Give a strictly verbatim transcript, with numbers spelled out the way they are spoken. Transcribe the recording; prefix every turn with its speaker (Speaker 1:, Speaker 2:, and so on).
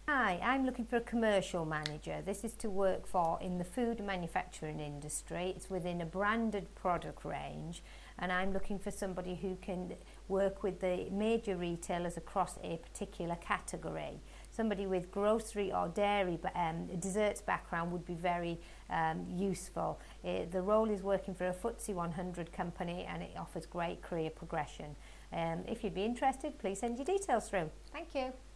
Speaker 1: Hi, I'm looking for a commercial manager. This is to work for in the food manufacturing industry. It's within a branded product range, and I'm looking for somebody who can work with the major retailers across a particular category. Somebody with grocery or dairy um, desserts background would be very um, useful. It, the role is working for a F T S E one hundred company, and it offers great career progression. Um, if you'd be interested, please send your details through. Thank you.